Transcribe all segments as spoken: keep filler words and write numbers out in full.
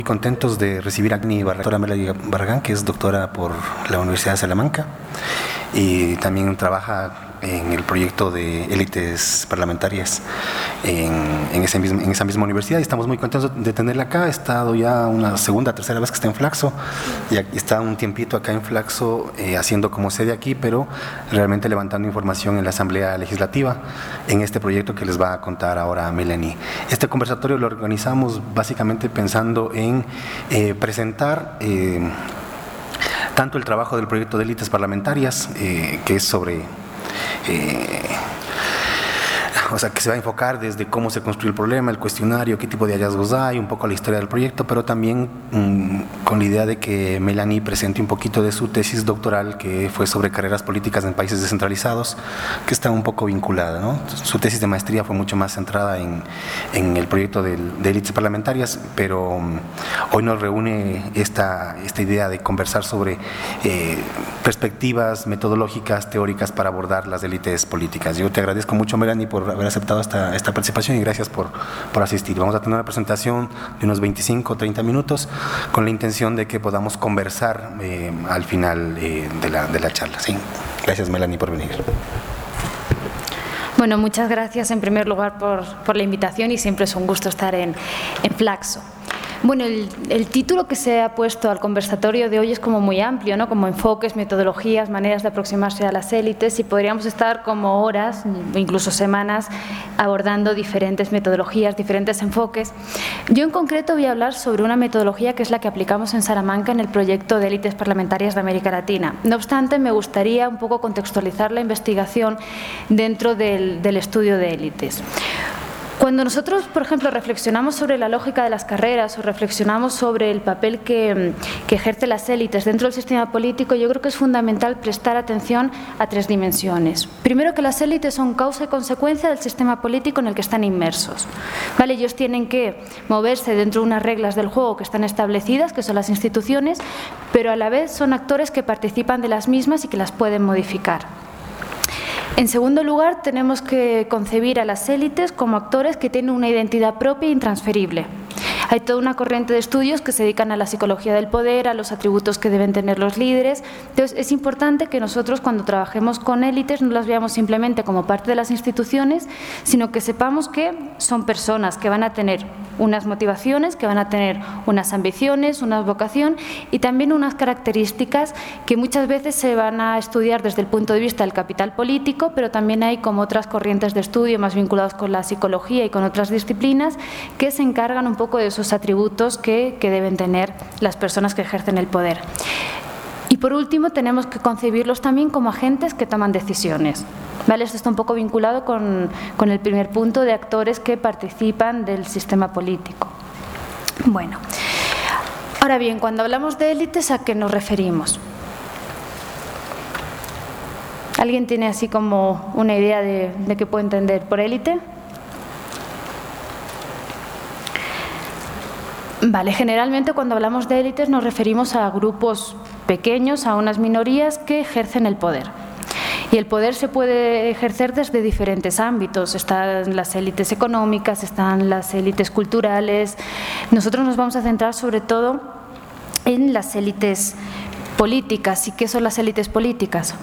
Contentos de recibir a mi doctora Melanie Barragán, que es doctora por la Universidad de Salamanca y también trabaja en el proyecto de élites parlamentarias en, en, ese mismo, en esa misma universidad, y estamos muy contentos de tenerla acá. Ha estado ya una segunda, tercera vez que está en Flaxo, y está un tiempito acá en Flaxo eh, haciendo como sede aquí, pero realmente levantando información en la Asamblea Legislativa en este proyecto que les va a contar ahora Melanie. Este conversatorio lo organizamos básicamente pensando en eh, presentar eh, tanto el trabajo del proyecto de élites parlamentarias, eh, que es sobre Eh, o sea, que se va a enfocar desde cómo se construye el problema, el cuestionario, qué tipo de hallazgos hay, un poco la historia del proyecto, pero también mmm, con la idea de que Melanie presente un poquito de su tesis doctoral, que fue sobre carreras políticas en países descentralizados, que está un poco vinculada, ¿no? Su tesis de maestría fue mucho más centrada en, en el proyecto de, de élites parlamentarias, pero um, hoy nos reúne esta, esta idea de conversar sobre eh, perspectivas metodológicas, teóricas para abordar las élites políticas. Yo te agradezco mucho, Melanie, por haber aceptado esta, esta participación, y gracias por, por asistir. Vamos a tener una presentación de unos veinticinco o treinta minutos con la intención de que podamos conversar eh, al final eh, de, la, de la charla. Sí. Gracias, Melanie, por venir. Bueno, muchas gracias en primer lugar por, por la invitación, y siempre es un gusto estar en, en Flaxo. Bueno, el, el título que se ha puesto al conversatorio de hoy es como muy amplio, ¿no? Como enfoques, metodologías, maneras de aproximarse a las élites, y podríamos estar como horas, incluso semanas, abordando diferentes metodologías, diferentes enfoques. Yo en concreto voy a hablar sobre una metodología que es la que aplicamos en Salamanca en el proyecto de élites parlamentarias de América Latina. No obstante, me gustaría un poco contextualizar la investigación dentro del, del estudio de élites. Cuando nosotros, por ejemplo, reflexionamos sobre la lógica de las carreras o reflexionamos sobre el papel que, que ejercen las élites dentro del sistema político, yo creo que es fundamental prestar atención a tres dimensiones. Primero, que las élites son causa y consecuencia del sistema político en el que están inmersos. ¿Vale? Ellos tienen que moverse dentro de unas reglas del juego que están establecidas, que son las instituciones, pero a la vez son actores que participan de las mismas y que las pueden modificar. En segundo lugar, tenemos que concebir a las élites como actores que tienen una identidad propia e intransferible. Hay toda una corriente de estudios que se dedican a la psicología del poder, a los atributos que deben tener los líderes. Entonces, es importante que nosotros, cuando trabajemos con élites, no las veamos simplemente como parte de las instituciones, sino que sepamos que son personas que van a tener unas motivaciones, que van a tener unas ambiciones, una vocación y también unas características que muchas veces se van a estudiar desde el punto de vista del capital político, pero también hay como otras corrientes de estudio más vinculadas con la psicología y con otras disciplinas que se encargan un poco de esos atributos que, que deben tener las personas que ejercen el poder. Y por último, tenemos que concebirlos también como agentes que toman decisiones. ¿Vale? Esto está un poco vinculado con, con el primer punto de actores que participan del sistema político. Bueno, ahora bien, cuando hablamos de élites, ¿a qué nos referimos? ¿Alguien tiene así como una idea de, de qué puede entender por élite? Vale, generalmente cuando hablamos de élites nos referimos a grupos pequeños, a unas minorías que ejercen el poder. Y el poder se puede ejercer desde diferentes ámbitos. Están las élites económicas, están las élites culturales. Nosotros nos vamos a centrar sobre todo en las élites políticas. ¿Y qué son las élites políticas?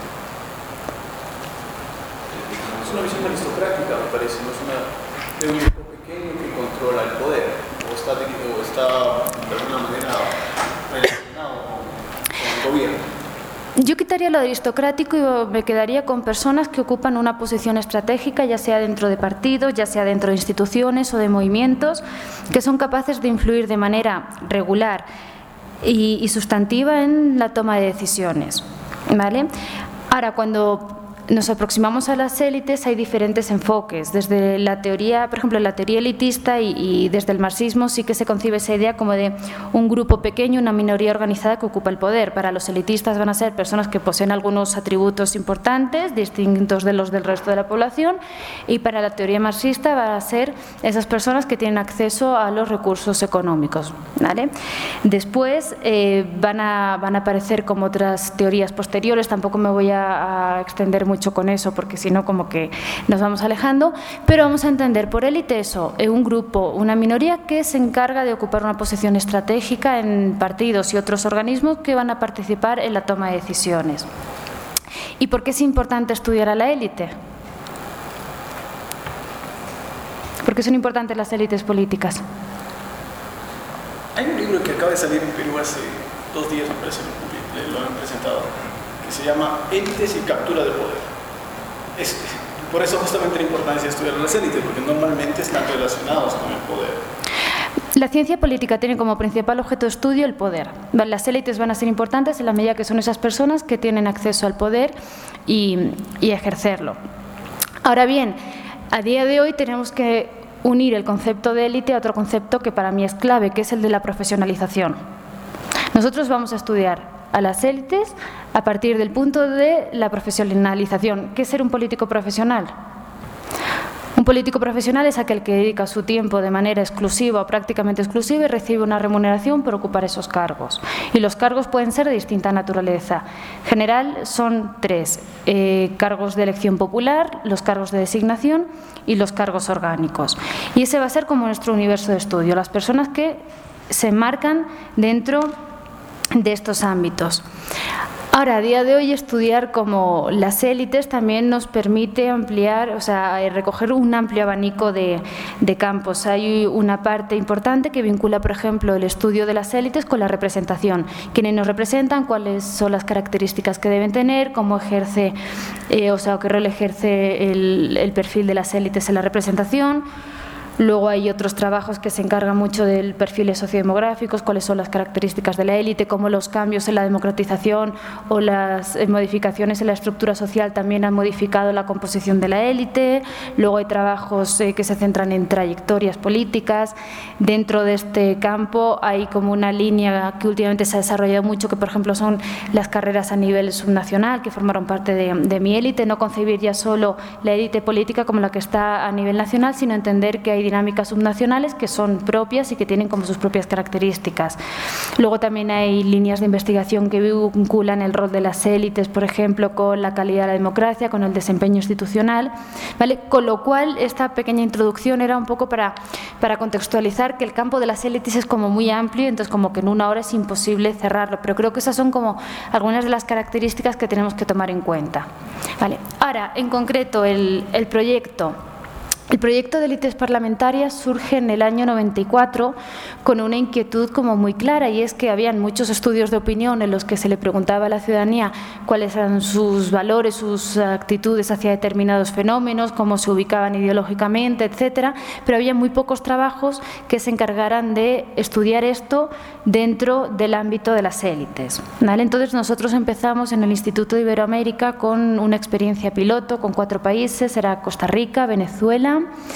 Es una visión aristocrática, me parece, no es una de un grupo pequeño que controla el poder, o está, o está de alguna manera relacionado con, con el gobierno. Yo quitaría lo aristocrático y me quedaría con personas que ocupan una posición estratégica, ya sea dentro de partidos, ya sea dentro de instituciones o de movimientos, que son capaces de influir de manera regular y, y sustantiva en la toma de decisiones. ¿Vale? Ahora, cuando nos aproximamos a las élites hay diferentes enfoques. Desde la teoría, por ejemplo, la teoría elitista y, y desde el marxismo sí que se concibe esa idea como de un grupo pequeño, una minoría organizada que ocupa el poder. Para los elitistas van a ser personas que poseen algunos atributos importantes, distintos de los del resto de la población, y para la teoría marxista van a ser esas personas que tienen acceso a los recursos económicos. ¿Vale? Después eh, van, a, van a aparecer como otras teorías posteriores, tampoco me voy a, a extender mucho mucho con eso, porque si no como que nos vamos alejando, pero vamos a entender por élite eso, un grupo, una minoría que se encarga de ocupar una posición estratégica en partidos y otros organismos que van a participar en la toma de decisiones. ¿Y por qué es importante estudiar a la élite? ¿Por qué son importantes las élites políticas? Hay un libro que acaba de salir en Perú hace dos días, me parece, lo han presentado, que se llama Élites y Captura de Poder. Es, por eso justamente la importancia de estudiar las élites, porque normalmente están relacionados con el poder. La ciencia política tiene como principal objeto de estudio el poder. Las élites van a ser importantes en la medida que son esas personas que tienen acceso al poder y, y ejercerlo. Ahora bien, a día de hoy tenemos que unir el concepto de élite a otro concepto que para mí es clave, que es el de la profesionalización. Nosotros vamos a estudiar a las élites a partir del punto de la profesionalización. ¿Qué es ser un político profesional? Un político profesional es aquel que dedica su tiempo de manera exclusiva o prácticamente exclusiva y recibe una remuneración por ocupar esos cargos. Y los cargos pueden ser de distinta naturaleza. En general son tres, eh, cargos de elección popular, los cargos de designación y los cargos orgánicos. Y ese va a ser como nuestro universo de estudio, las personas que se enmarcan dentro de estos ámbitos. Ahora, a día de hoy, estudiar como las élites también nos permite ampliar, o sea, recoger un amplio abanico de, de campos. Hay una parte importante que vincula, por ejemplo, el estudio de las élites con la representación. Quiénes nos representan, cuáles son las características que deben tener, cómo ejerce, eh, o sea, qué rol ejerce el, el perfil de las élites en la representación. Luego hay otros trabajos que se encargan mucho del perfiles sociodemográficos, cuáles son las características de la élite, cómo los cambios en la democratización o las modificaciones en la estructura social también han modificado la composición de la élite. Luego hay trabajos eh, que se centran en trayectorias políticas. Dentro de este campo hay como una línea que últimamente se ha desarrollado mucho, que por ejemplo son las carreras a nivel subnacional, que formaron parte de, de mi élite. No concebir ya solo la élite política como la que está a nivel nacional, sino entender que hay dinámicas subnacionales que son propias y que tienen como sus propias características. Luego también hay líneas de investigación que vinculan el rol de las élites, por ejemplo, con la calidad de la democracia, con el desempeño institucional, ¿vale? Con lo cual, esta pequeña introducción era un poco para, para contextualizar que el campo de las élites es como muy amplio, entonces como que en una hora es imposible cerrarlo, pero creo que esas son como algunas de las características que tenemos que tomar en cuenta, ¿vale? Ahora, en concreto, el, el proyecto El proyecto de élites parlamentarias surge en el año noventa y cuatro con una inquietud como muy clara, y es que habían muchos estudios de opinión en los que se le preguntaba a la ciudadanía cuáles eran sus valores, sus actitudes hacia determinados fenómenos, cómo se ubicaban ideológicamente, etcétera, pero había muy pocos trabajos que se encargaran de estudiar esto dentro del ámbito de las élites, ¿vale? Entonces nosotros empezamos en el Instituto de Iberoamérica con una experiencia piloto con cuatro países, era Costa Rica, Venezuela,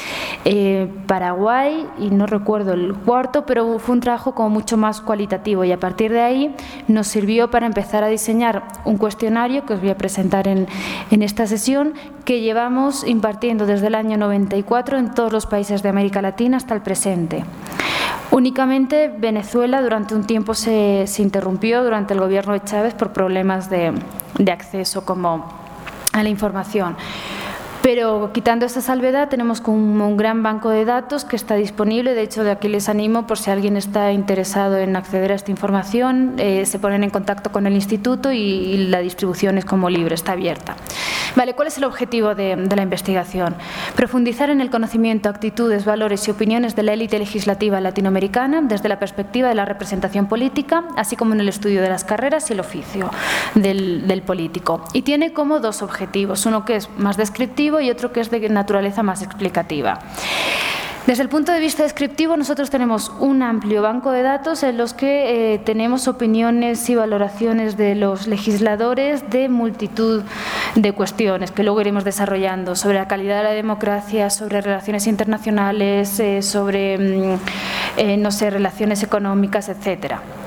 Eh, Paraguay y no recuerdo el cuarto, pero fue un trabajo como mucho más cualitativo, y a partir de ahí nos sirvió para empezar a diseñar un cuestionario que os voy a presentar en, en esta sesión, que llevamos impartiendo desde el año noventa y cuatro en todos los países de América Latina hasta el presente. Únicamente Venezuela durante un tiempo se, se interrumpió durante el gobierno de Chávez por problemas de, de acceso como a la información. Pero quitando esta salvedad, tenemos como un gran banco de datos que está disponible. De hecho, de aquí les animo, por si alguien está interesado en acceder a esta información, eh, se ponen en contacto con el instituto y, y la distribución es como libre, está abierta. Vale, ¿cuál es el objetivo de, de la investigación? Profundizar en el conocimiento, actitudes, valores y opiniones de la élite legislativa latinoamericana desde la perspectiva de la representación política, así como en el estudio de las carreras y el oficio del, del político. Y tiene como dos objetivos, uno que es más descriptivo y otro que es de naturaleza más explicativa. Desde el punto de vista descriptivo, nosotros tenemos un amplio banco de datos en los que eh, tenemos opiniones y valoraciones de los legisladores de multitud de cuestiones que luego iremos desarrollando, sobre la calidad de la democracia, sobre relaciones internacionales, eh, sobre, eh, no sé, relaciones económicas, etcétera.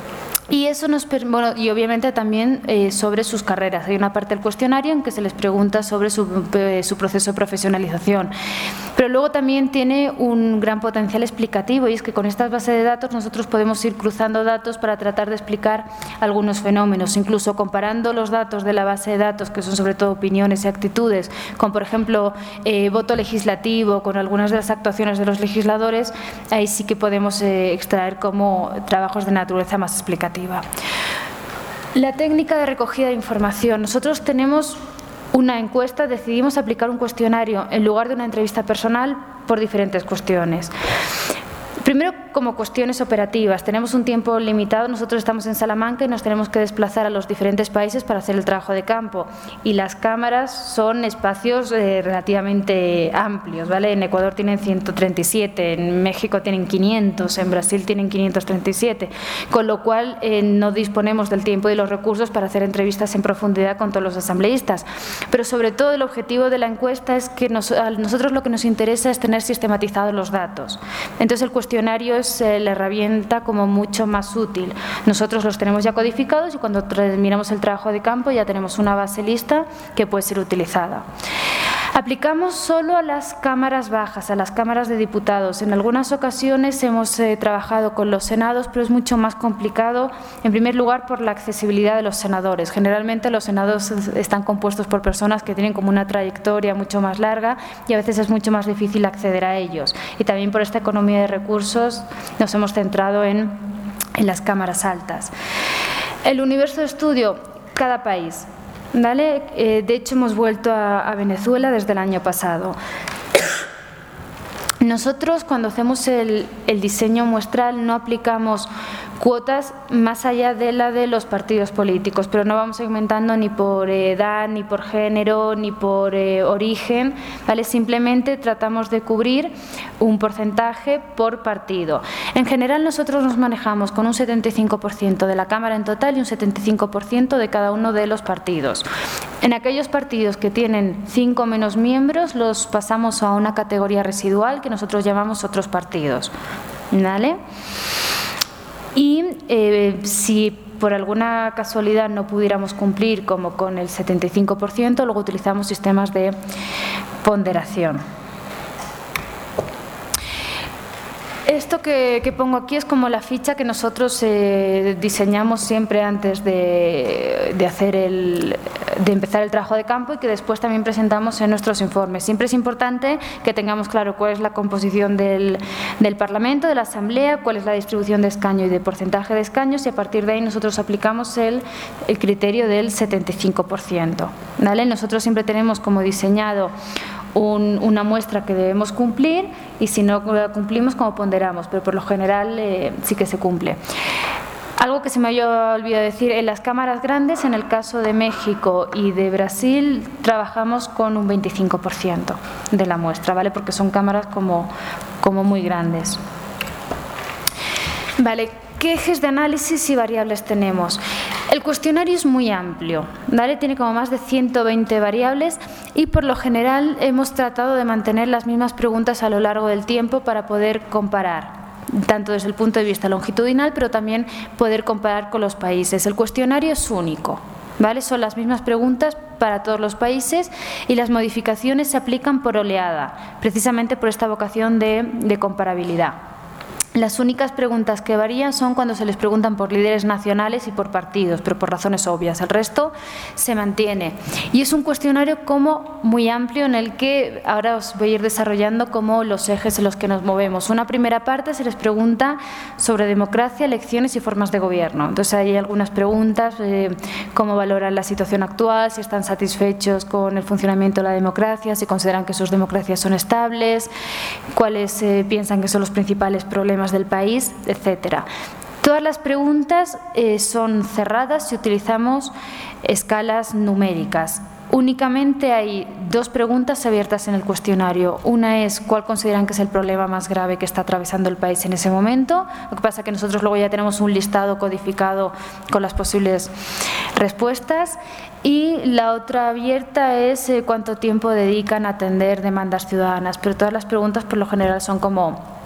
Y eso nos bueno, y obviamente también eh, sobre sus carreras. Hay una parte del cuestionario en que se les pregunta sobre su, eh, su proceso de profesionalización. Pero luego también tiene un gran potencial explicativo, y es que con estas bases de datos nosotros podemos ir cruzando datos para tratar de explicar algunos fenómenos, incluso comparando los datos de la base de datos, que son sobre todo opiniones y actitudes, con por ejemplo eh, voto legislativo, con algunas de las actuaciones de los legisladores. Ahí sí que podemos eh, extraer como trabajos de naturaleza más explicativa. La técnica de recogida de información. Nosotros tenemos una encuesta, decidimos aplicar un cuestionario en lugar de una entrevista personal por diferentes cuestiones. Primero, como cuestiones operativas. Tenemos un tiempo limitado, nosotros estamos en Salamanca y nos tenemos que desplazar a los diferentes países para hacer el trabajo de campo. Y las cámaras son espacios eh, relativamente amplios, ¿vale? En Ecuador tienen ciento treinta y siete, en México tienen quinientos, en Brasil tienen quinientos treinta y siete, con lo cual eh, no disponemos del tiempo y los recursos para hacer entrevistas en profundidad con todos los asambleístas. Pero sobre todo el objetivo de la encuesta es que nos, a nosotros lo que nos interesa es tener sistematizados los datos. Entonces el cuestionario es eh, la herramienta como mucho más útil. Nosotros los tenemos ya codificados y cuando terminamos el trabajo de campo ya tenemos una base lista que puede ser utilizada. Aplicamos solo a las cámaras bajas, a las cámaras de diputados. En algunas ocasiones hemos eh, trabajado con los senados, pero es mucho más complicado, en primer lugar, por la accesibilidad de los senadores. Generalmente los senados están compuestos por personas que tienen como una trayectoria mucho más larga y a veces es mucho más difícil acceder a ellos. Y también por esta economía de recursos nos hemos centrado en, en las cámaras altas. El universo de estudio, cada país. ¿Vale? Eh, de hecho, hemos vuelto a, a Venezuela desde el año pasado. Nosotros, cuando hacemos el, el diseño muestral, no aplicamos cuotas más allá de la de los partidos políticos, pero no vamos segmentando ni por edad, ni por género, ni por eh, origen, ¿vale? Simplemente tratamos de cubrir un porcentaje por partido. En general nosotros nos manejamos con un setenta y cinco por ciento de la Cámara en total y un setenta y cinco por ciento de cada uno de los partidos. En aquellos partidos que tienen cinco o menos miembros los pasamos a una categoría residual que nosotros llamamos otros partidos, ¿vale? Y eh, si por alguna casualidad no pudiéramos cumplir como con el setenta y cinco por ciento, luego utilizamos sistemas de ponderación. Esto que, que pongo aquí es como la ficha que nosotros eh, diseñamos siempre antes de, de, hacer el, de empezar el trabajo de campo y que después también presentamos en nuestros informes. Siempre es importante que tengamos claro cuál es la composición del, del Parlamento, de la Asamblea, cuál es la distribución de escaño y de porcentaje de escaños, y a partir de ahí nosotros aplicamos el, el criterio del setenta y cinco por ciento. ¿Vale? Nosotros siempre tenemos como diseñado Un, una muestra que debemos cumplir y si no la cumplimos, como ponderamos, pero por lo general eh, sí que se cumple. Algo que se me había olvidado decir, en las cámaras grandes, en el caso de México y de Brasil, trabajamos con un veinticinco por ciento de la muestra, ¿vale? Porque son cámaras como, como muy grandes. Vale, ¿qué ejes de análisis y variables tenemos? El cuestionario es muy amplio, ¿vale? Tiene como más de ciento veinte variables y por lo general hemos tratado de mantener las mismas preguntas a lo largo del tiempo para poder comparar, tanto desde el punto de vista longitudinal, pero también poder comparar con los países. El cuestionario es único, ¿vale? Son las mismas preguntas para todos los países y las modificaciones se aplican por oleada, precisamente por esta vocación de, de comparabilidad. Las únicas preguntas que varían son cuando se les preguntan por líderes nacionales y por partidos, pero por razones obvias. El resto se mantiene. Y es un cuestionario como muy amplio en el que ahora os voy a ir desarrollando como los ejes en los que nos movemos. Una primera parte se les pregunta sobre democracia, elecciones y formas de gobierno. Entonces hay algunas preguntas, eh, cómo valoran la situación actual, si están satisfechos con el funcionamiento de la democracia, si consideran que sus democracias son estables, cuáles eh, piensan que son los principales problemas del país, etcétera. Todas las preguntas eh, son cerradas si utilizamos escalas numéricas. Únicamente hay dos preguntas abiertas en el cuestionario. Una es cuál consideran que es el problema más grave que está atravesando el país en ese momento. Lo que pasa es que nosotros luego ya tenemos un listado codificado con las posibles respuestas. Y la otra abierta es eh, cuánto tiempo dedican a atender demandas ciudadanas. Pero todas las preguntas por lo general son como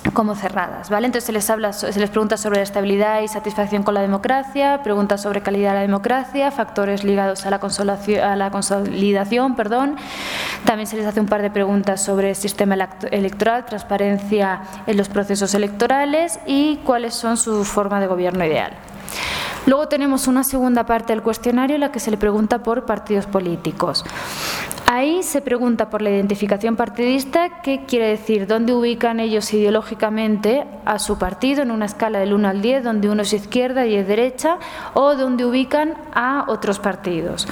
como cerradas, ¿vale? Entonces se les habla, se les pregunta sobre la estabilidad y satisfacción con la democracia, preguntas sobre calidad de la democracia, factores ligados a la consolidación, a la consolidación, perdón. También se les hace un par de preguntas sobre el sistema electoral, transparencia en los procesos electorales y cuáles son su forma de gobierno ideal. Luego tenemos una segunda parte del cuestionario en la que se le pregunta por partidos políticos. Ahí se pregunta por la identificación partidista, qué quiere decir, dónde ubican ellos ideológicamente a su partido en una escala del uno al diez, donde uno es izquierda y es derecha, o dónde ubican a otros partidos.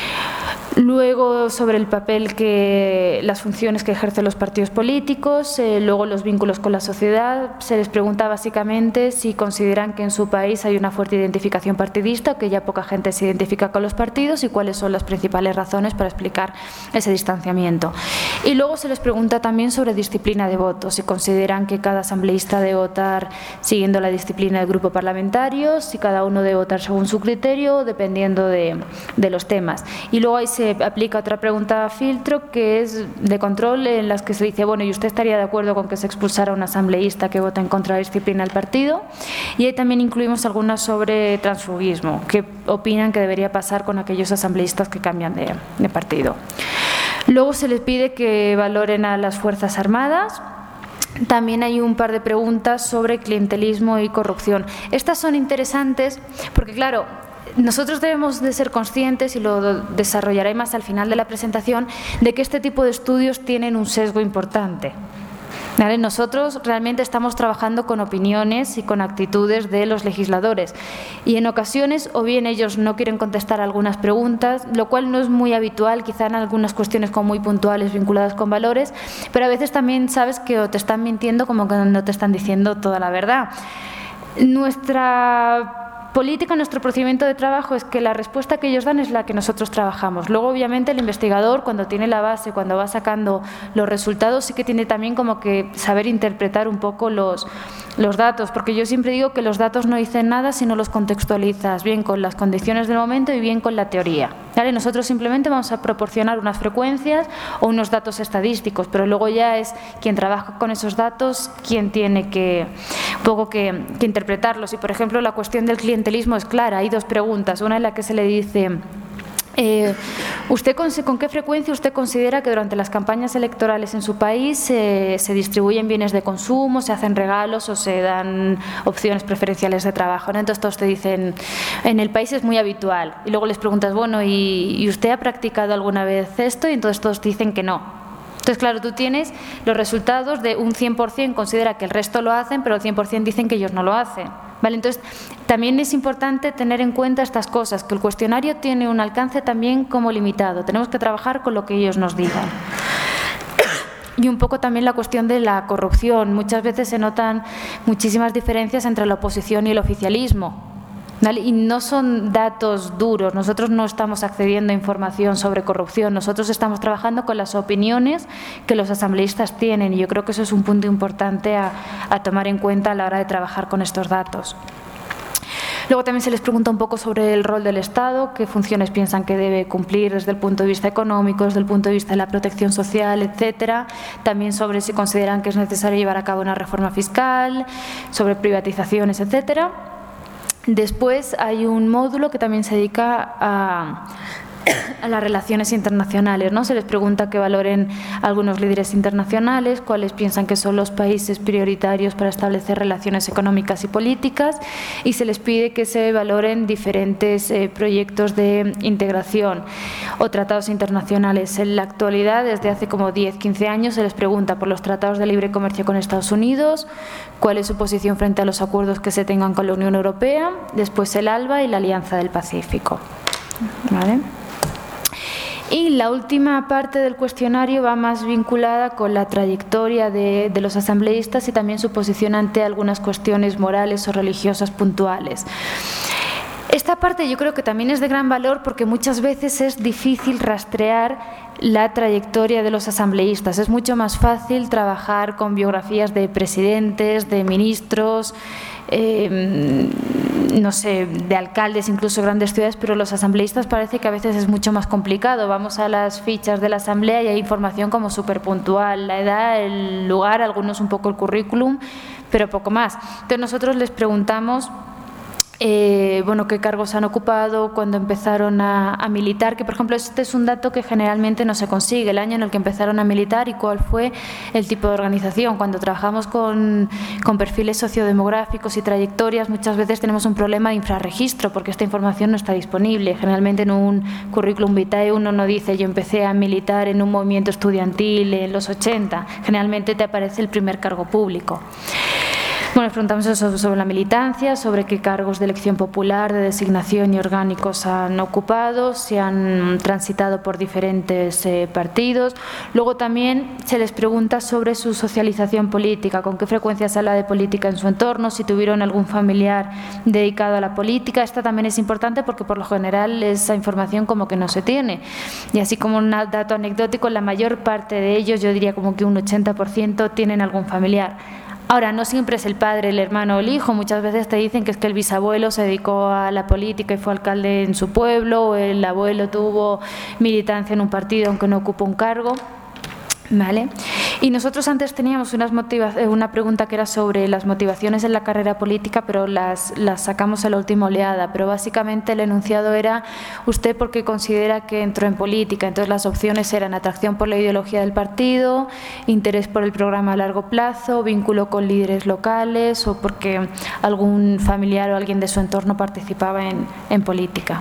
Luego, sobre el papel que, las funciones que ejercen los partidos políticos, eh, luego los vínculos con la sociedad. Se les pregunta básicamente si consideran que en su país hay una fuerte identificación partidista o que ya poca gente se identifica con los partidos y cuáles son las principales razones para explicar ese distanciamiento. Y luego se les pregunta también sobre disciplina de voto, si consideran que cada asambleísta debe votar siguiendo la disciplina del grupo parlamentario, si cada uno debe votar según su criterio, dependiendo de, de los temas. Y luego ahí se aplica otra pregunta filtro que es de control, en las que se dice, bueno, ¿y usted estaría de acuerdo con que se expulsara a un asambleísta que vota en contra de la disciplina del partido? Y ahí también incluimos algunas sobre transfugismo, qué opinan que debería pasar con aquellos asambleístas que cambian de, de partido. Luego se les pide que valoren a las Fuerzas Armadas. También hay un par de preguntas sobre clientelismo y corrupción. Estas son interesantes porque, claro, nosotros debemos de ser conscientes, y lo desarrollaré más al final de la presentación, de que este tipo de estudios tienen un sesgo importante. ¿Vale? Nosotros realmente estamos trabajando con opiniones y con actitudes de los legisladores y en ocasiones o bien ellos no quieren contestar algunas preguntas, lo cual no es muy habitual, quizá en algunas cuestiones como muy puntuales vinculadas con valores, pero a veces también sabes que o te están mintiendo como que no te están diciendo toda la verdad. Nuestra política, nuestro procedimiento de trabajo es que la respuesta que ellos dan es la que nosotros trabajamos. Luego, obviamente, el investigador, cuando tiene la base, cuando va sacando los resultados, sí que tiene también como que saber interpretar un poco los, los datos, porque yo siempre digo que los datos no dicen nada si no los contextualizas, bien con las condiciones del momento y bien con la teoría. ¿Vale? Nosotros simplemente vamos a proporcionar unas frecuencias o unos datos estadísticos, pero luego ya es quien trabaja con esos datos quien tiene que, un poco que, que interpretarlos. Y, por ejemplo, la cuestión del clientelismo es clara. Hay dos preguntas. Una en la que se le dice, eh, ¿usted con, con qué frecuencia usted considera que durante las campañas electorales en su país eh, se distribuyen bienes de consumo, se hacen regalos o se dan opciones preferenciales de trabajo? ¿No? Entonces todos te dicen, en el país es muy habitual. Y luego les preguntas, bueno, ¿y, ¿y usted ha practicado alguna vez esto? Y entonces todos te dicen que no. Entonces, claro, tú tienes los resultados de un cien por cien considera que el resto lo hacen, pero el cien por cien dicen que ellos no lo hacen. ¿Vale? Entonces, también es importante tener en cuenta estas cosas, que el cuestionario tiene un alcance también como limitado. Tenemos que trabajar con lo que ellos nos digan. Y un poco también la cuestión de la corrupción. Muchas veces se notan muchísimas diferencias entre la oposición y el oficialismo. ¿Vale? Y no son datos duros, nosotros no estamos accediendo a información sobre corrupción, nosotros estamos trabajando con las opiniones que los asambleístas tienen y yo creo que eso es un punto importante a, a tomar en cuenta a la hora de trabajar con estos datos. Luego también se les pregunta un poco sobre el rol del Estado, qué funciones piensan que debe cumplir desde el punto de vista económico, desde el punto de vista de la protección social, etcétera. También sobre si consideran que es necesario llevar a cabo una reforma fiscal, sobre privatizaciones, etcétera. Después hay un módulo que también se dedica a, a las relaciones internacionales, ¿no? Se les pregunta que valoren algunos líderes internacionales, cuáles piensan que son los países prioritarios para establecer relaciones económicas y políticas, y se les pide que se valoren diferentes eh, proyectos de integración o tratados internacionales. En la actualidad, desde hace como diez, quince años, se les pregunta por los tratados de libre comercio con Estados Unidos, cuál es su posición frente a los acuerdos que se tengan con la Unión Europea, después el ALBA y la Alianza del Pacífico. ¿Vale? Y la última parte del cuestionario va más vinculada con la trayectoria de, de los asambleístas y también su posición ante algunas cuestiones morales o religiosas puntuales. Esta parte yo creo que también es de gran valor porque muchas veces es difícil rastrear la trayectoria de los asambleístas. Es mucho más fácil trabajar con biografías de presidentes, de ministros, eh, no sé, de alcaldes, incluso grandes ciudades, pero los asambleístas parece que a veces es mucho más complicado. Vamos a las fichas de la asamblea y hay información como súper puntual, la edad, el lugar, algunos un poco el currículum, pero poco más. Entonces nosotros les preguntamos Eh, bueno, qué cargos han ocupado, cuándo empezaron a, a militar, que por ejemplo este es un dato que generalmente no se consigue, el año en el que empezaron a militar y cuál fue el tipo de organización. Cuando trabajamos con, con perfiles sociodemográficos y trayectorias, muchas veces tenemos un problema de infrarregistro porque esta información no está disponible. Generalmente en un currículum vitae uno no dice yo empecé a militar en un movimiento estudiantil en los ochenta, generalmente te aparece el primer cargo público. Bueno, les preguntamos eso sobre la militancia, sobre qué cargos de elección popular, de designación y orgánicos han ocupado, si han transitado por diferentes eh, partidos. Luego también se les pregunta sobre su socialización política, con qué frecuencia se habla de política en su entorno, si tuvieron algún familiar dedicado a la política. Esta también es importante porque por lo general esa información como que no se tiene. Y así como un dato anecdótico, la mayor parte de ellos, yo diría como que un ochenta por ciento, tienen algún familiar. Ahora, no siempre es el padre, el hermano o el hijo, muchas veces te dicen que es que el bisabuelo se dedicó a la política y fue alcalde en su pueblo, o el abuelo tuvo militancia en un partido aunque no ocupó un cargo. ¿Vale? Y nosotros antes teníamos unas una pregunta que era sobre las motivaciones en la carrera política, pero las, las sacamos a la última oleada, pero básicamente el enunciado era usted porque considera que entró en política. Entonces las opciones eran atracción por la ideología del partido, interés por el programa a largo plazo, vínculo con líderes locales o porque algún familiar o alguien de su entorno participaba en, en política.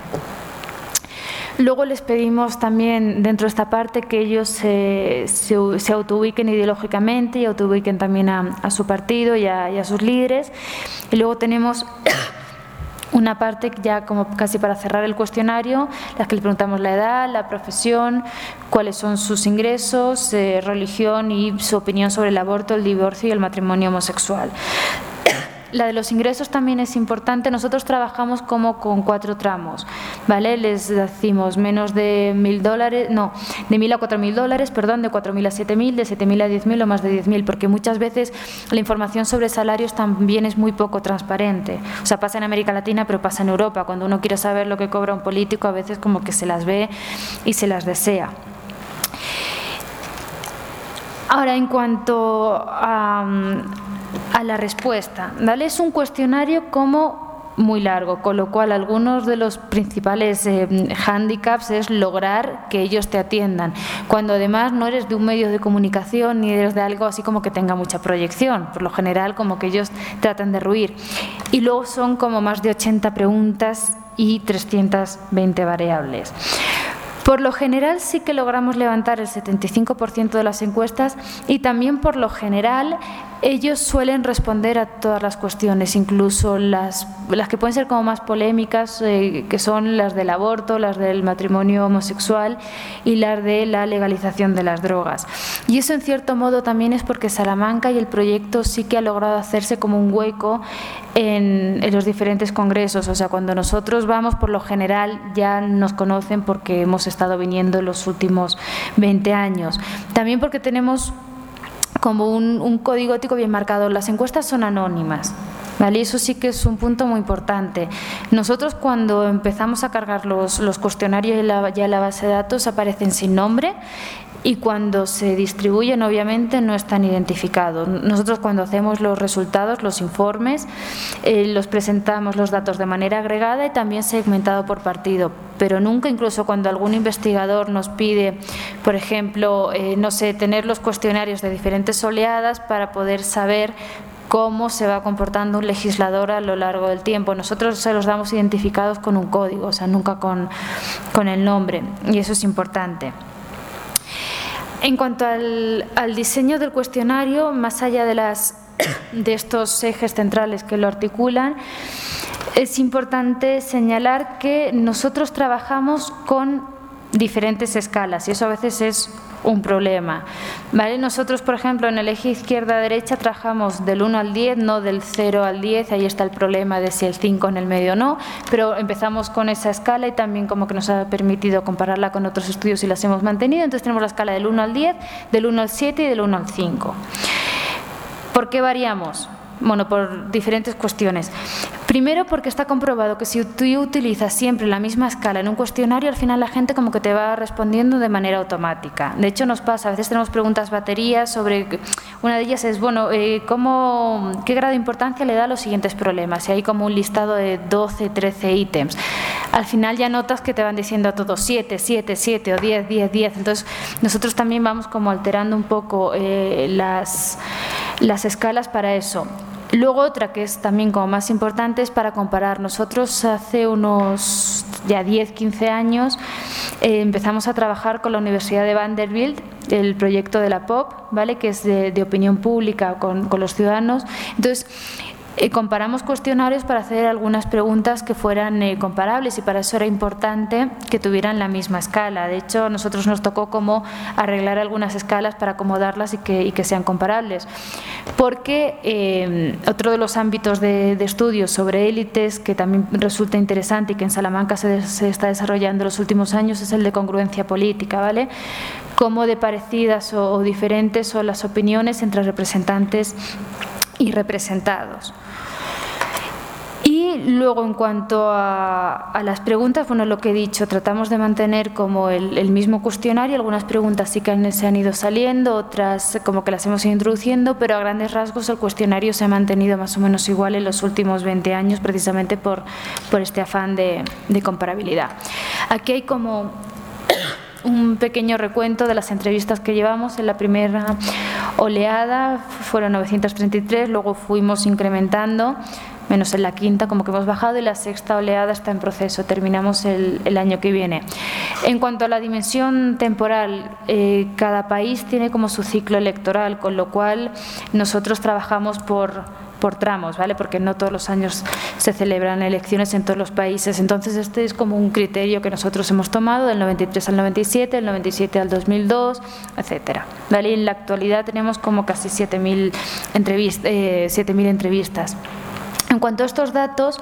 Luego les pedimos también dentro de esta parte que ellos se, se, se autoubiquen ideológicamente y autoubiquen también a, a su partido y a, y a sus líderes. Y luego tenemos una parte ya como casi para cerrar el cuestionario, las que le preguntamos la edad, la profesión, cuáles son sus ingresos, eh, religión y su opinión sobre el aborto, el divorcio y el matrimonio homosexual. La de los ingresos también es importante. Nosotros trabajamos como con cuatro tramos, ¿vale? Les decimos menos de mil dólares, no, de mil a cuatro mil dólares, perdón, de cuatro mil a siete mil, de siete mil a diez mil o más de diez mil, porque muchas veces la información sobre salarios también es muy poco transparente. O sea, pasa en América Latina, pero pasa en Europa. Cuando uno quiere saber lo que cobra un político, a veces como que se las ve y se las desea. Ahora, en cuanto a, a la respuesta, ¿vale? Es un cuestionario como muy largo, con lo cual algunos de los principales eh, hándicaps es lograr que ellos te atiendan, cuando además no eres de un medio de comunicación ni eres de algo así como que tenga mucha proyección, por lo general como que ellos tratan de ruir. Y luego son como más de ochenta preguntas y trescientas veinte variables. Por lo general sí que logramos levantar el setenta y cinco por ciento de las encuestas y también por lo general ellos suelen responder a todas las cuestiones, incluso las, las que pueden ser como más polémicas, eh, que son las del aborto, las del matrimonio homosexual y las de la legalización de las drogas. Y eso en cierto modo también es porque Salamanca y el proyecto sí que ha logrado hacerse como un hueco en, en los diferentes congresos. O sea, cuando nosotros vamos, por lo general ya nos conocen porque hemos estado viniendo en los últimos veinte años. También porque tenemos como un, un código ético bien marcado. Las encuestas son anónimas, ¿vale? Eso sí que es un punto muy importante. Nosotros cuando empezamos a cargar los, los cuestionarios y la, ya la base de datos aparecen sin nombre y cuando se distribuyen obviamente no están identificados. Nosotros cuando hacemos los resultados, los informes, eh, los presentamos los datos de manera agregada y también segmentado por partido, pero nunca, incluso cuando algún investigador nos pide, por ejemplo, eh, no sé, tener los cuestionarios de diferentes oleadas para poder saber cómo se va comportando un legislador a lo largo del tiempo. Nosotros se los damos identificados con un código, o sea, nunca con, con el nombre, y eso es importante. En cuanto al, al diseño del cuestionario, más allá de, las, de estos ejes centrales que lo articulan, es importante señalar que nosotros trabajamos con diferentes escalas y eso a veces es un problema. ¿Vale? Nosotros, por ejemplo, en el eje izquierda-derecha trabajamos del uno al diez, no del cero al diez, ahí está el problema de si el cinco en el medio o no, pero empezamos con esa escala y también como que nos ha permitido compararla con otros estudios y las hemos mantenido. Entonces tenemos la escala del uno al diez, del uno al siete y del uno al cinco. ¿Por qué variamos? Bueno, por diferentes cuestiones. Primero, porque está comprobado que si tú utilizas siempre la misma escala en un cuestionario, al final la gente como que te va respondiendo de manera automática. De hecho, nos pasa, a veces tenemos preguntas baterías sobre, una de ellas es, bueno, eh, ¿cómo, ¿qué grado de importancia le da a los siguientes problemas? Y hay como un listado de doce, trece ítems. Al final ya notas que te van diciendo a todos siete, siete, siete o diez, diez, diez. Entonces, nosotros también vamos como alterando un poco eh, las, las escalas para eso. Luego otra que es también como más importante es para comparar. Nosotros hace unos ya diez, quince años eh, empezamos a trabajar con la Universidad de Vanderbilt, el proyecto de la P O P, ¿vale? Que es de, de opinión pública con, con los ciudadanos. Entonces, Eh, comparamos cuestionarios para hacer algunas preguntas que fueran eh, comparables y para eso era importante que tuvieran la misma escala. De hecho, a nosotros nos tocó como arreglar algunas escalas para acomodarlas y que, y que sean comparables. Porque eh, otro de los ámbitos de, de estudios sobre élites que también resulta interesante y que en Salamanca se, se está desarrollando en los últimos años es el de congruencia política, ¿vale? Cómo de parecidas o, o diferentes son las opiniones entre representantes y representados. Y luego, en cuanto a, a las preguntas, bueno, lo que he dicho, tratamos de mantener como el, el mismo cuestionario. Algunas preguntas sí que se han ido saliendo, otras como que las hemos ido introduciendo, pero a grandes rasgos el cuestionario se ha mantenido más o menos igual en los últimos veinte años, precisamente por, por este afán de, de comparabilidad. Aquí hay como un pequeño recuento de las entrevistas que llevamos. En la primera oleada fueron novecientas treinta y tres, luego fuimos incrementando, menos en la quinta, como que hemos bajado, y la sexta oleada está en proceso, terminamos el, el año que viene. En cuanto a la dimensión temporal, eh, cada país tiene como su ciclo electoral, con lo cual nosotros trabajamos por por tramos, ¿vale? Porque no todos los años se celebran elecciones en todos los países. Entonces, este es como un criterio que nosotros hemos tomado del noventa y tres al noventa y siete, del noventa y siete al dos mil dos, etcétera. ¿Vale? Y en la actualidad tenemos como casi siete mil entrevist- eh, siete mil entrevistas. En cuanto a estos datos,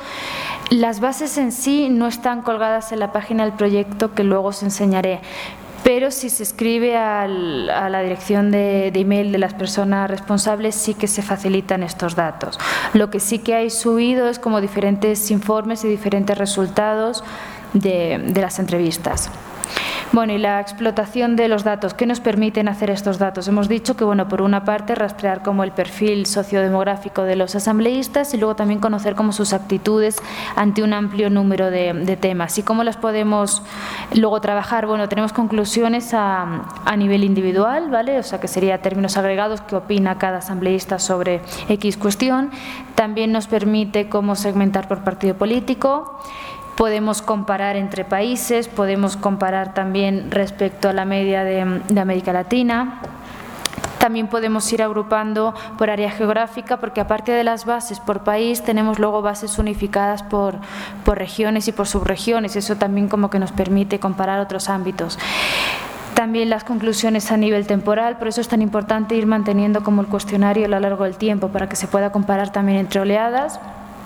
las bases en sí no están colgadas en la página del proyecto, que luego os enseñaré. Pero si se escribe al, a la dirección de, de email de las personas responsables, sí que se facilitan estos datos. Lo que sí que hay subido es como diferentes informes y diferentes resultados de, de las entrevistas. Bueno, y la explotación de los datos. ¿Qué nos permiten hacer estos datos? Hemos dicho que, bueno, por una parte, rastrear como el perfil sociodemográfico de los asambleístas y luego también conocer como sus actitudes ante un amplio número de, de temas. ¿Y cómo las podemos luego trabajar? Bueno, tenemos conclusiones a, a nivel individual, ¿vale? O sea, que sería términos agregados, qué opina cada asambleísta sobre X cuestión. También nos permite cómo segmentar por partido político. Podemos comparar entre países, podemos comparar también respecto a la media de, de América Latina. También podemos ir agrupando por área geográfica, porque aparte de las bases por país, tenemos luego bases unificadas por, por regiones y por subregiones. Eso también como que nos permite comparar otros ámbitos. También las conclusiones a nivel temporal, por eso es tan importante ir manteniendo como el cuestionario a lo largo del tiempo, para que se pueda comparar también entre oleadas.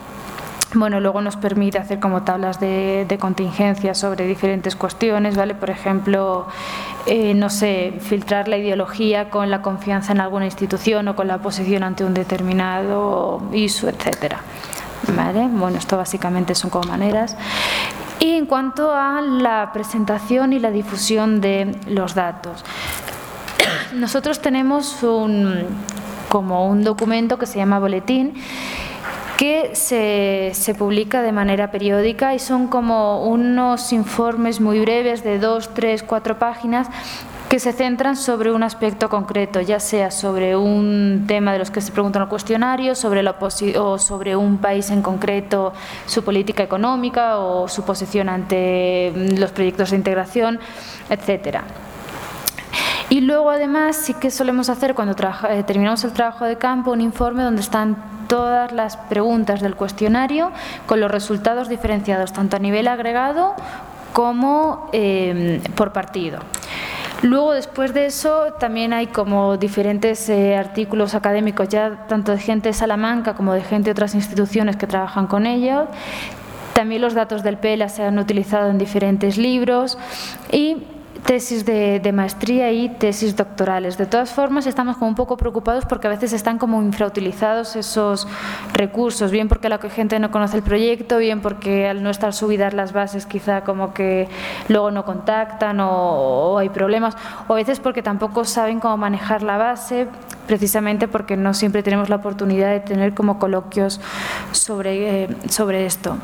Bueno, luego nos permite hacer como tablas de, de contingencia sobre diferentes cuestiones, ¿vale? Por ejemplo, eh, no sé, filtrar la ideología con la confianza en alguna institución o con la oposición ante un determinado issue, etcétera. ¿Vale? Bueno, esto básicamente son como maneras. Y en cuanto a la presentación y la difusión de los datos, nosotros tenemos un, como un documento que se llama boletín, que se, se publica de manera periódica y son como unos informes muy breves de dos, tres, cuatro páginas que se centran sobre un aspecto concreto, ya sea sobre un tema de los que se preguntan en el cuestionario, sobre la oposi- o sobre un país en concreto, su política económica o su posición ante los proyectos de integración, etcétera. Y luego, además, sí que solemos hacer, cuando trabaja, eh, terminamos el trabajo de campo, un informe donde están todas las preguntas del cuestionario con los resultados diferenciados, tanto a nivel agregado como eh, por partido. Luego, después de eso, también hay como diferentes eh, artículos académicos, ya tanto de gente de Salamanca como de gente de otras instituciones que trabajan con ellos. También los datos del PELA se han utilizado en diferentes libros y tesis de, de maestría y tesis doctorales. De todas formas, estamos como un poco preocupados porque a veces están como infrautilizados esos recursos, bien porque la gente no conoce el proyecto, bien porque al no estar subidas las bases quizá como que luego no contactan o, o hay problemas, o a veces porque tampoco saben cómo manejar la base, precisamente porque no siempre tenemos la oportunidad de tener como coloquios sobre, eh, sobre esto.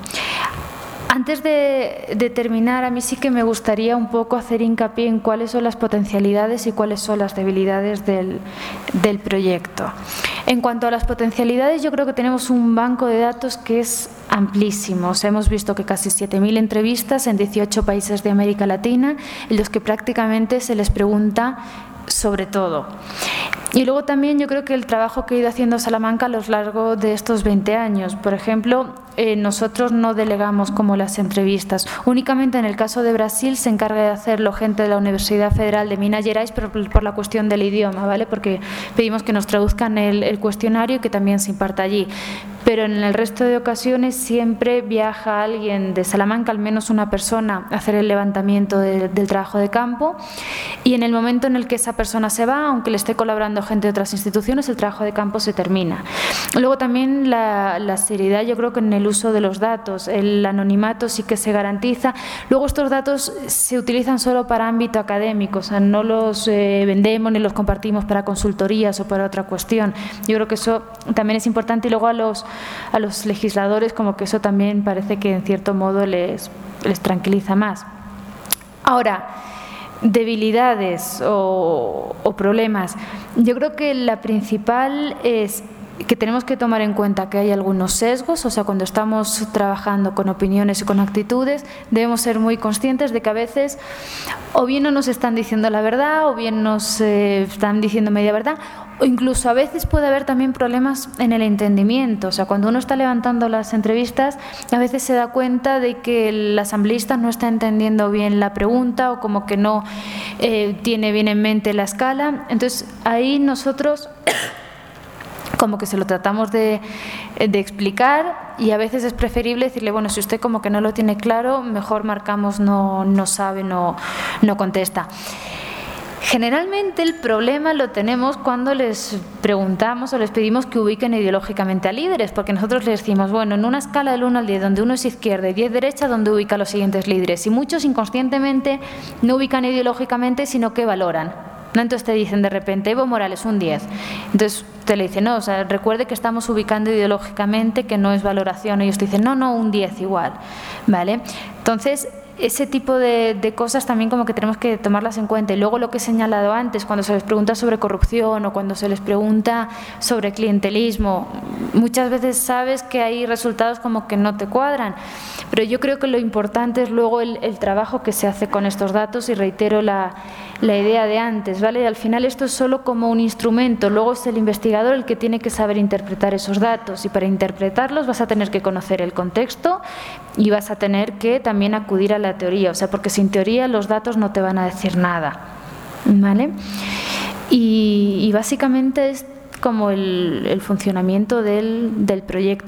Antes de, de terminar, a mí sí que me gustaría un poco hacer hincapié en cuáles son las potencialidades y cuáles son las debilidades del, del proyecto. En cuanto a las potencialidades, yo creo que tenemos un banco de datos que es amplísimo. O sea, hemos visto que casi siete mil entrevistas en dieciocho países de América Latina, en los que prácticamente se les pregunta sobre todo. Y luego también yo creo que el trabajo que ha ido haciendo Salamanca a lo largo de estos veinte años, por ejemplo, eh, nosotros no delegamos como las entrevistas, únicamente en el caso de Brasil se encarga de hacerlo gente de la Universidad Federal de Minas Gerais, pero por la cuestión del idioma, ¿vale? Porque pedimos que nos traduzcan el, el cuestionario y que también se imparta allí. Pero en el resto de ocasiones siempre viaja alguien de Salamanca, al menos una persona, a hacer el levantamiento de, del trabajo de campo, y en el momento en el que esa persona se va, aunque le esté colaborando gente de otras instituciones, el trabajo de campo se termina. Luego también la, la seriedad, yo creo que en el uso de los datos, el anonimato sí que se garantiza. Luego estos datos se utilizan solo para ámbito académico, o sea, no los eh, vendemos ni los compartimos para consultorías o para otra cuestión. Yo creo que eso también es importante, y luego a los a los legisladores como que eso también parece que en cierto modo les, les tranquiliza más. Ahora, debilidades o, o problemas, yo creo que la principal es que tenemos que tomar en cuenta que hay algunos sesgos, o sea, cuando estamos trabajando con opiniones y con actitudes, debemos ser muy conscientes de que a veces o bien no nos están diciendo la verdad, o bien nos eh, están diciendo media verdad, o incluso a veces puede haber también problemas en el entendimiento. O sea, cuando uno está levantando las entrevistas, a veces se da cuenta de que el asambleísta no está entendiendo bien la pregunta o como que no eh, tiene bien en mente la escala. Entonces, ahí nosotros como que se lo tratamos de, de explicar, y a veces es preferible decirle, bueno, si usted como que no lo tiene claro, mejor marcamos no, no sabe, no, no contesta. Generalmente el problema lo tenemos cuando les preguntamos o les pedimos que ubiquen ideológicamente a líderes, porque nosotros les decimos, bueno, en una escala del uno al diez, donde uno es izquierda y diez derecha, ¿dónde ubica a los siguientes líderes? Y muchos inconscientemente no ubican ideológicamente, sino que valoran. ¿No? Entonces te dicen de repente, Evo Morales, un diez. Entonces te le dicen, no, o sea, recuerde que estamos ubicando ideológicamente, que no es valoración. Ellos te dicen, no, no, un diez igual. ¿Vale? Entonces, ese tipo de, de cosas también como que tenemos que tomarlas en cuenta. Y luego lo que he señalado antes, cuando se les pregunta sobre corrupción o cuando se les pregunta sobre clientelismo, muchas veces sabes que hay resultados como que no te cuadran, pero yo creo que lo importante es luego el, el trabajo que se hace con estos datos, y reitero la, la idea de antes, ¿vale? Y al final esto es solo como un instrumento, luego es el investigador el que tiene que saber interpretar esos datos, y para interpretarlos vas a tener que conocer el contexto y vas a tener que también acudir a la teoría, o sea, porque sin teoría los datos no te van a decir nada, ¿vale? Y, y básicamente es como el, el funcionamiento del, del proyecto.